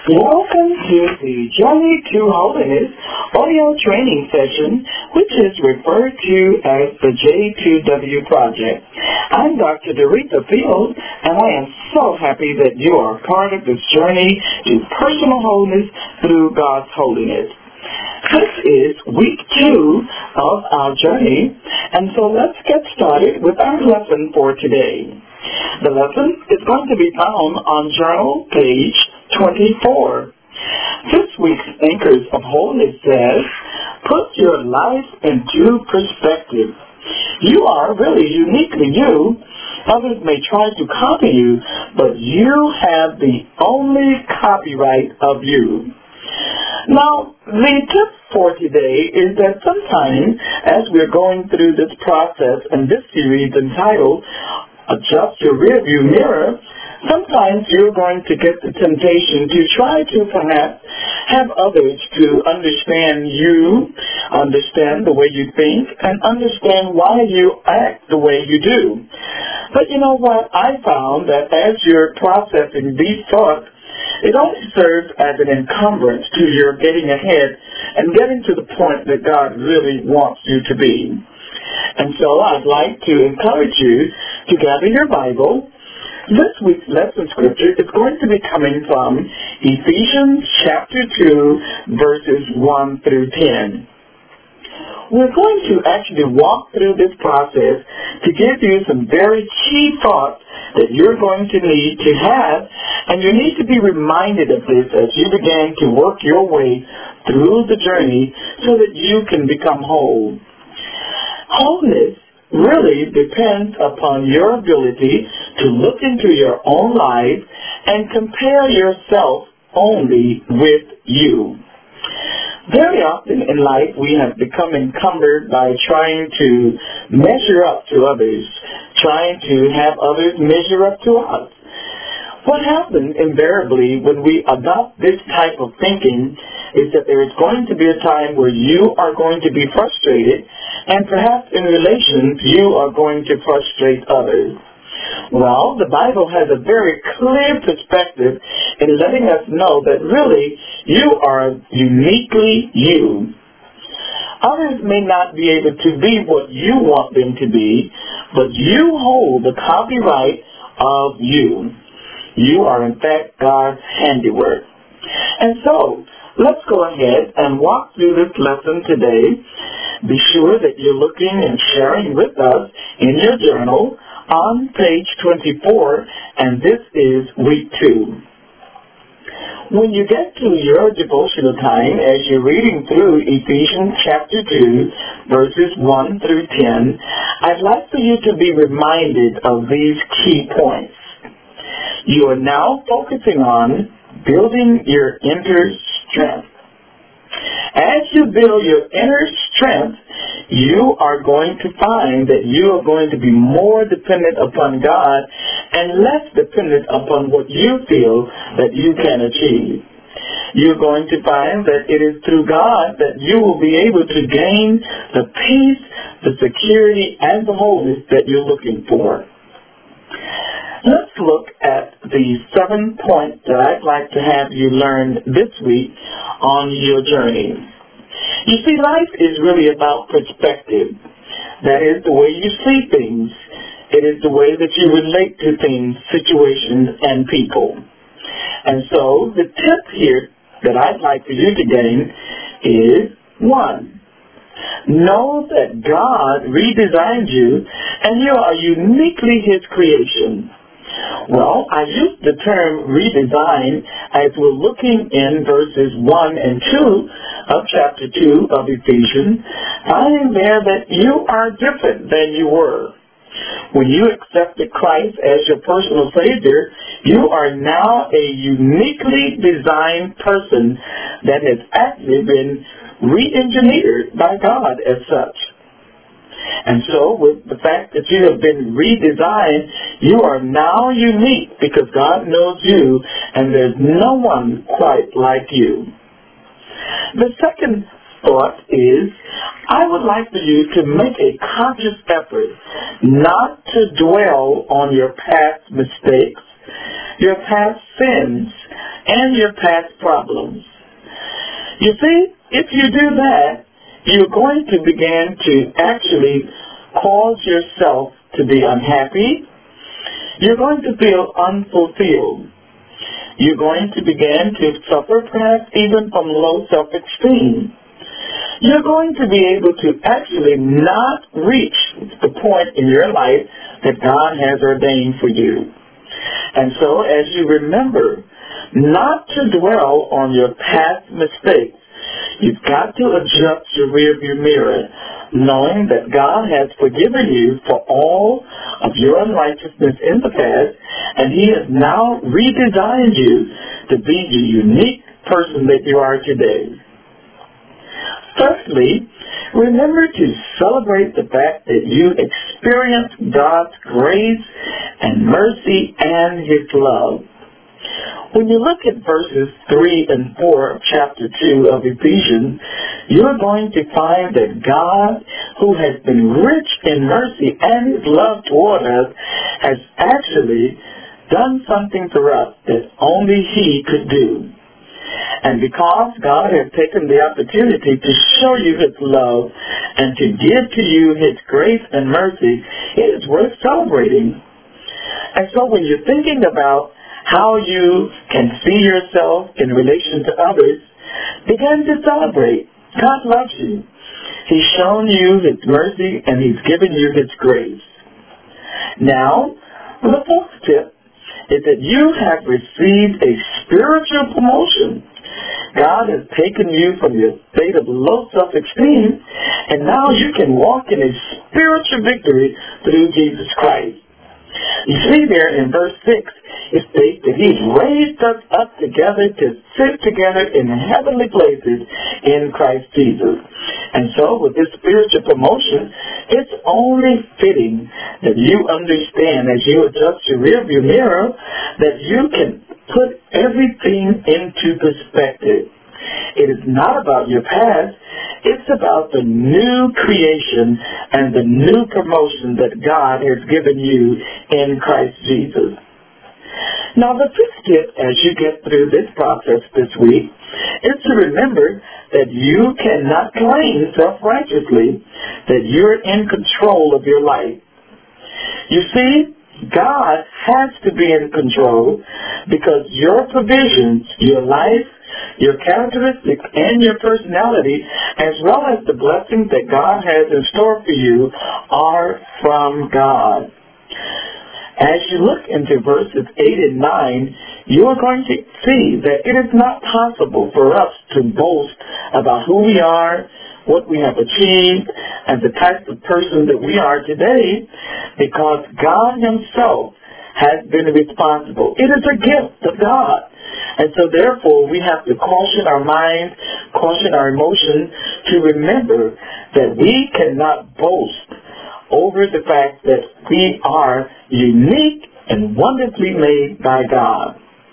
Welcome to the Journey to Holiness audio training session, which is referred to as the J2W Project. I'm Dr. Doretha Field, and I am so happy that you are part of this journey to personal wholeness through God's holiness. This is week 2 of our journey, and so let's get started with our lesson for today. The lesson is going to be found on journal page 24. This week's Anchors of Wholeness says, put your life into perspective. You are really uniquely you. Others may try to copy you, but you have the only copyright of you. Now, the tip for today is that sometimes, as we're going through this process and this series entitled Adjust Your Rearview Mirror, sometimes you're going to get the temptation to try to perhaps have others to understand you, understand the way you think, and understand why you act the way you do. But you know what? I found that as you're processing these thoughts, it only serves as an encumbrance to your getting ahead and getting to the point that God really wants you to be. And so I'd like to encourage you to gather your Bible. This week's lesson scripture is going to be coming from Ephesians chapter 2, verses 1 through 10. We're going to actually walk through this process to give you some very key thoughts that you're going to need to have, and you need to be reminded of this as you begin to work your way through the journey so that you can become whole. Wholeness really depends upon your ability to look into your own life and compare yourself only with you. Very often in life we have become encumbered by trying to measure up to others, trying to have others measure up to us. What happens invariably when we adopt this type of thinking is that there is going to be a time where you are going to be frustrated, and perhaps in relations you are going to frustrate others. Well, the Bible has a very clear perspective in letting us know that really you are uniquely you. Others may not be able to be what you want them to be, but you hold the copyright of you. You are in fact God's handiwork. And so, let's go ahead and walk through this lesson today. Be sure that you're looking and sharing with us in your journal on page 24, and this is week 2. When you get to your devotional time, as you're reading through Ephesians chapter 2, verses 1 through 10, I'd like for you to be reminded of these key points. You are now focusing on building your inner strength. As you build your inner strength, you are going to find that you are going to be more dependent upon God and less dependent upon what you feel that you can achieve. You're going to find that it is through God that you will be able to gain the peace, the security, and the wholeness that you're looking for. Let's look at the 7 points that I'd like to have you learn this week on your journey. You see, life is really about perspective. That is the way you see things. It is the way that you relate to things, situations, and people. And so the tip here that I'd like for you to gain is 1. Know that God redesigned you and you are uniquely His creation. Well, I use the term redesign as we're looking in verses 1 and 2 of chapter 2 of Ephesians, finding there that you are different than you were. When you accepted Christ as your personal Savior, you are now a uniquely designed person that has actually been re-engineered by God as such. And so, with the fact that you have been redesigned, you are now unique because God knows you and there's no one quite like you. The second thought is, I would like for you to make a conscious effort not to dwell on your past mistakes your past sins, and your past problems. You see, if you do that, you're going to begin to actually cause yourself to be unhappy. You're going to feel unfulfilled. You're going to begin to suffer perhaps even from low self-esteem. You're going to be able to actually not reach the point in your life that God has ordained for you. And so as you remember not to dwell on your past mistakes, you've got to adjust your rearview mirror, knowing that God has forgiven you for all of your unrighteousness in the past, and He has now redesigned you to be the unique person that you are today. Firstly, remember to celebrate the fact that you experienced God's grace and mercy and His love. When you look at verses 3 and 4 of chapter 2 of Ephesians, you're going to find that God, who has been rich in mercy and His love toward us, has actually done something for us that only He could do. And because God has taken the opportunity to show you His love and to give to you His grace and mercy, it is worth celebrating. And so when you're thinking about how you can see yourself in relation to others, begin to celebrate. God loves you. He's shown you His mercy and He's given you His grace. Now, the fourth tip is that you have received a spiritual promotion. God has taken you from your state of low self-esteem, and now you can walk in a spiritual victory through Jesus Christ. You see there in verse 6, it states that He's raised us up together to sit together in heavenly places in Christ Jesus. And so with this spiritual promotion, it's only fitting that you understand as you adjust your rearview mirror that you can put everything into perspective. It is not about your past. It's about the new creation and the new promotion that God has given you in Christ Jesus. Now, the fifth tip as you get through this process this week is to remember that you cannot claim self-righteously that you're in control of your life. You see, God has to be in control because your provisions, your life, your characteristics, and your personality, as well as the blessings that God has in store for you, are from God. As you look into verses 8 and 9, you are going to see that it is not possible for us to boast about who we are, what we have achieved, and the type of person that we are today, because God Himself has been responsible. It is a gift of God. And so therefore we have to caution our minds, caution our emotions to remember that we cannot boast over the fact that we are unique and wonderfully made by God.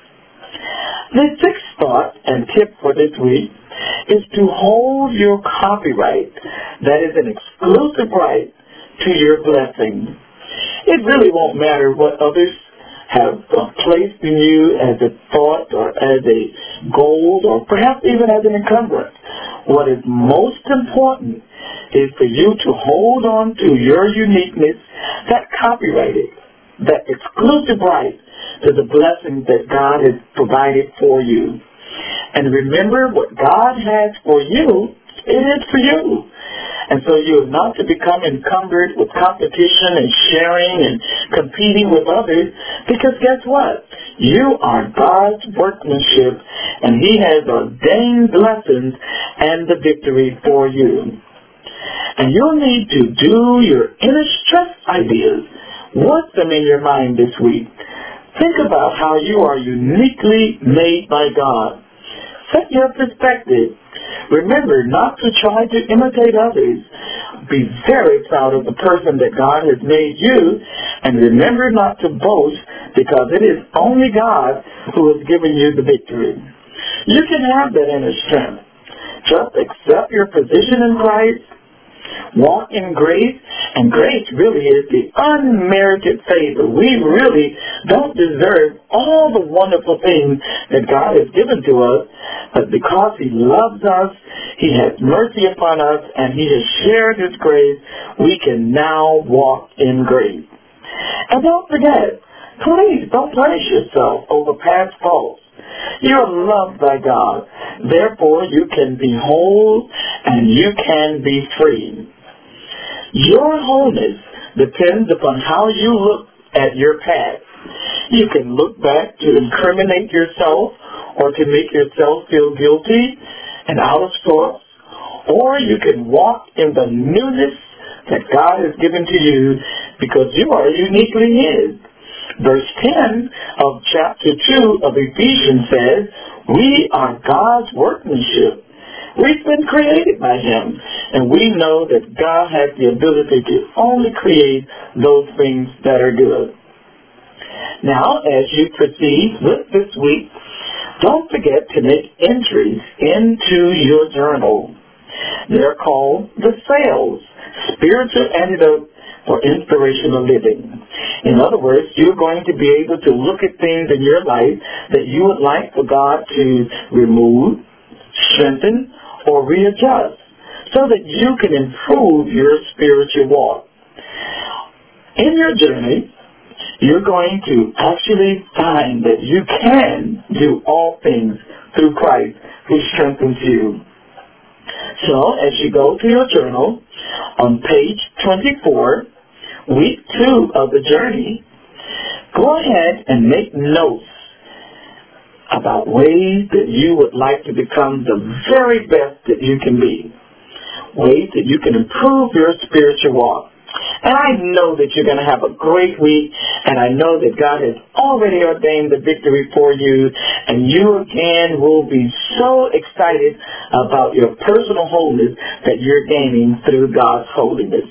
The sixth thought and tip for this week is to hold your copyright, that is an exclusive right to your blessing. It really won't matter what others have placed in you as a thought or as a goal or perhaps even as an encumbrance. What is most important is for you to hold on to your uniqueness, that copyrighted, that exclusive right to the blessings that God has provided for you. And remember, what God has for you, it is for you. And so you are not to become encumbered with competition and sharing and competing with others, because guess what? You are God's workmanship, and He has ordained blessings and the victory for you. And you'll need to do your inner stress ideas. Work them in your mind this week. Think about how you are uniquely made by God. Set your perspective. Remember not to try to imitate others. Be very proud of the person that God has made you, and remember not to boast, because it is only God who has given you the victory. You can have that inner strength. Just accept your position in Christ. Walk in grace, and grace really is the unmerited favor. We really don't deserve all the wonderful things that God has given to us, but because He loves us, He has mercy upon us, and He has shared His grace, we can now walk in grace. And don't forget, please don't punish yourself over past faults. You are loved by God. Therefore, you can be whole and you can be free. Your wholeness depends upon how you look at your past. You can look back to incriminate yourself or to make yourself feel guilty and out of sorts, or you can walk in the newness that God has given to you because you are uniquely His. Verse 10 of chapter 2 of Ephesians says, we are God's workmanship. We've been created by Him, and we know that God has the ability to only create those things that are good. Now, as you proceed with this week, don't forget to make entries into your journal. They're called the SAILS, Spiritual Antidote for Inspirational Living. In other words, you're going to be able to look at things in your life that you would like for God to remove, strengthen, or readjust so that you can improve your spiritual walk. In your journey, you're going to actually find that you can do all things through Christ who strengthens you. So, as you go to your journal, on page 24, week 2 of the journey, go ahead and make notes about ways that you would like to become the very best that you can be, ways that you can improve your spiritual walk. And I know that you're going to have a great week, and I know that God has already ordained the victory for you, and you again will be so excited about your personal wholeness that you're gaining through God's holiness.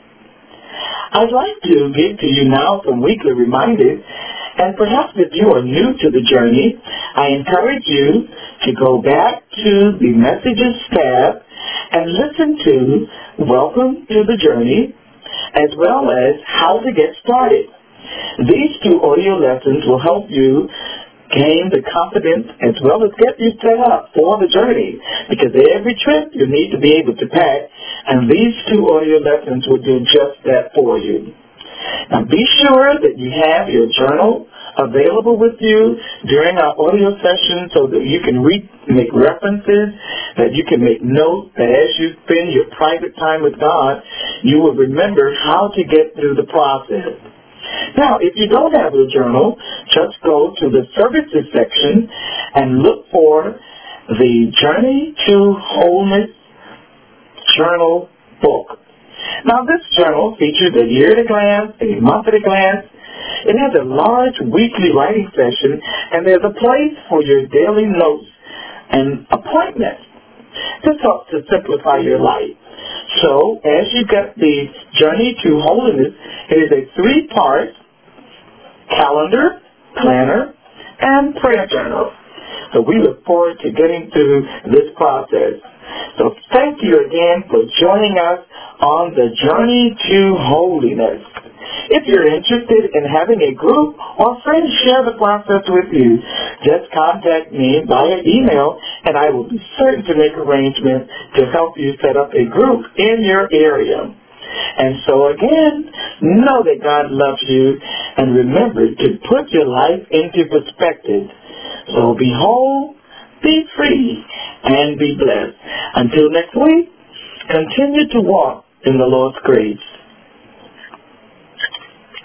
I'd like to give to you now some weekly reminders, and perhaps if you are new to the journey, I encourage you to go back to the Messages tab and listen to Welcome to the Journey, as well as How to Get Started. These 2 audio lessons will help you gain the confidence as well as get you set up for the journey, because every trip you need to be able to pack, and these 2 audio lessons will do just that for you. Now be sure that you have your journal available with you during our audio session so that you can make references, that you can make notes, that as you spend your private time with God, you will remember how to get through the process. Now, if you don't have a journal, just go to the services section and look for the Journey to Wholeness journal book. Now, this journal features a year-at-a-glance, a month-at-a-glance. It has a large weekly writing session, and there's a place for your daily notes and appointments. This helps to simplify your life. So, as you get the Journey to Holiness, it is a 3-part calendar, planner, and prayer journal. So we look forward to getting through this process. So thank you again for joining us on the Journey to Holiness. If you're interested in having a group or friends share the process with you, just contact me via email, and I will be certain to make arrangements to help you set up a group in your area. And so again, know that God loves you, and remember to put your life into perspective. So be whole, be free, and be blessed. Until next week, continue to walk in the Lord's grace.